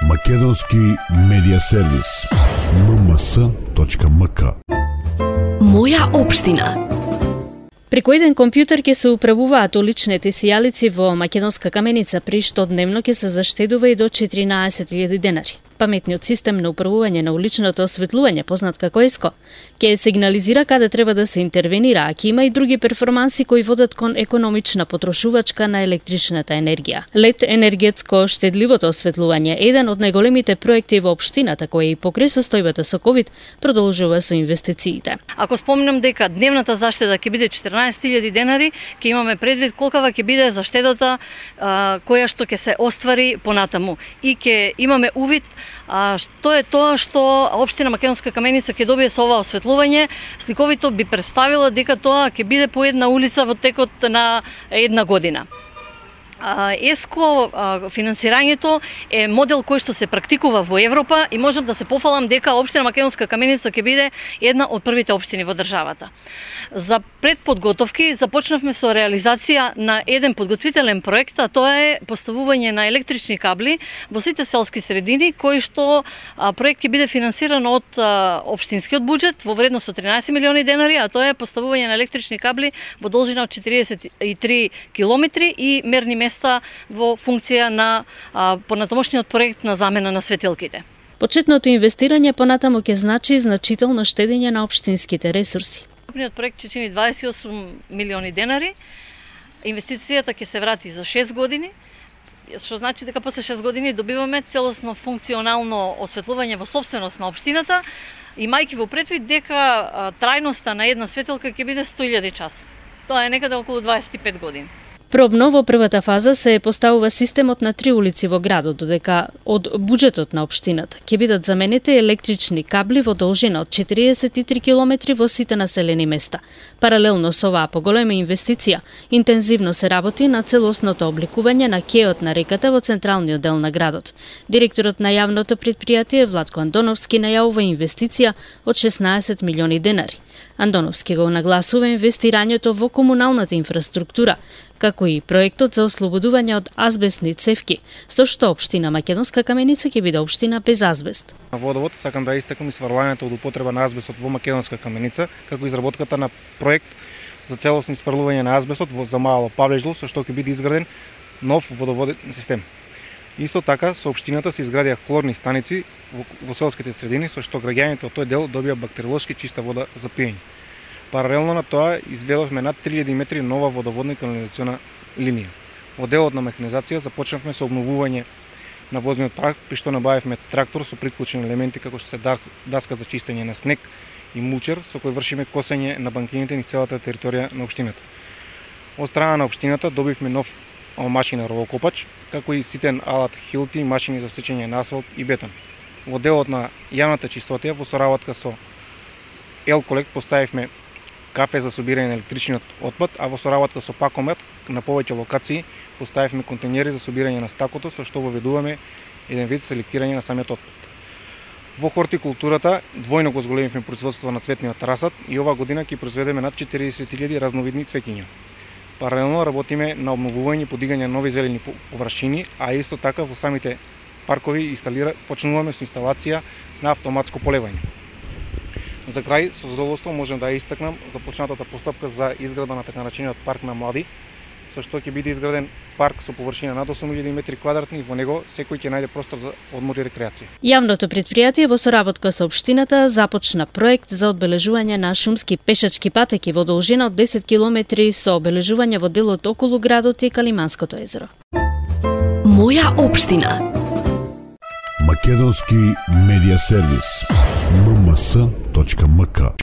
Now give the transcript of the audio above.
Македонски медиа сервис. mms.mk. Моја општина. Преку еден компјутер ќе се управуваат уличните сијалици во Македонска Каменица, при што дневно ќе се заштедува и до 14.000 денари. Паметниот систем на управување на уличното осветлување, познат како ЕСКО, ќе сигнализира каде треба да се интервенира, а ќе има и други перформанси кои водат кон економична потрошувачка на електричната енергија. LED енергетско штедливото осветлување, еден од најголемите проекти во општината, кој и покрај состојбата со ковид продолжува со инвестициите. Ако спомнам дека дневната заштеда ќе биде 14.000 денари, ќе имаме предвид колкава ќе биде заштедата која што ќе се оствари понатаму и ќе имаме увид што е тоа што општина Македонска Каменица ќе добие со ова осветлување. Сликовито би представила дека тоа ќе биде по една улица во текот на една година. ЕСКО финансирањето е модел кој што се практикува во Европа и можам да се пофалам дека општина Македонска Каменица ќе биде една од првите општини во државата. За предподготовки започнавме со реализација на еден подготвителен проект, а тоа е поставување на електрични кабли во сите селски средини, кој што проект ќе биде финансиран од општинскиот буџет во вредност од 13 милиони денари, а тоа е поставување на електрични кабли во должина од 43 километри и мерни места во функција на понатамошниот проект на замена на светилките. Почетното инвестирање понатаму ќе значи значително штедење на општинските ресурси. Проект ќе чини 28 милиони денари. Инвестицијата ќе се врати за 6 години, што значи дека после 6 години добиваме целосно функционално осветлување во сопственост на општината, имајќи во предвид дека трајноста на една светилка ќе биде 100.000 часови. Тоа е некаде околу 25 години. Пробно во првата фаза се поставува системот на 3 улици во градот, додека од буџетот на општината ќе бидат заменети електрични кабли во должина од 43 километри во сите населени места. Паралелно со оваа поголема инвестиција, интензивно се работи на целосното обликување на кеот на реката во централниот дел на градот. Директорот на јавното претпријатие Владко Андоновски најавува инвестиција од 16 милиони денари. Андоновски го нагласува инвестирањето во комуналната инфраструктура, како и проектот за ослободување од азбестни цевки, со што општина Македонска Каменица ќе биде општина без азбест. На водовод сакам да истакам и сврлањето од употреба на азбестот во Македонска Каменица, како изработката на проект за целосно сврлување на азбестот во Замало Павлежло, со што ќе биде изграден нов водоводен систем. Исто така, со општината се изградија хлорни станици во селските средини, со што граѓаните од тој дел добија бактериолошки чиста вода за пиење. Паралелно на тоа, изведовме над 3000 метри нова водоводна и канализациона линија. Во делот на механизација започнавме со обновување на возниот парк, при што набавивме трактор со приклучени елементи како што се даска за чистење на снег и мулчер, со кој вршиме косење на банкините низ целата територија на општината. Од страна на општината добивме нов машина ровокопач, како и ситен алат хилти и машини за сечење на асфалт и бетон. Во делот на јавната чистотија, во соработка со Елколект поставивме кафе за собирање на електричниот отпад, а во соработка со Пакомет на повеќе локации поставивме контейнери за собирање на стакото, со што воведуваме еден вид селектирање на самиот отпад. Во хортикултурата двојно го зголемивме производството на цветниот расад и оваа година ќе произведеме над 40.000 разновидни цвеќиња. Паралелно работиме на обновување и подигање нови зелени површини, а исто така во самите паркови почнуваме со инсталација на автоматско полевање. За крај, со задоволство можем да истакнам започнатата постапка за изградба на така наречениот парк на млади, со што ќе биде изграден парк со површина над 8000 метри квадратни и во него секој ќе најде простор за одмор и рекреација. Јавното претпријатие во соработка со општината започна проект за одбележување на шумски пешачки патеки во должина од 10 километри со обележување во делот околу градот и Калиманското езеро. Моја општина. Македонски медиа сервис. mms.mk